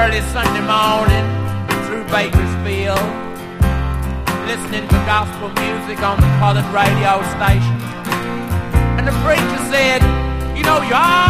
early Sunday morning through Bakersfield, listening to gospel music on the colored radio station. And the preacher said, you know, you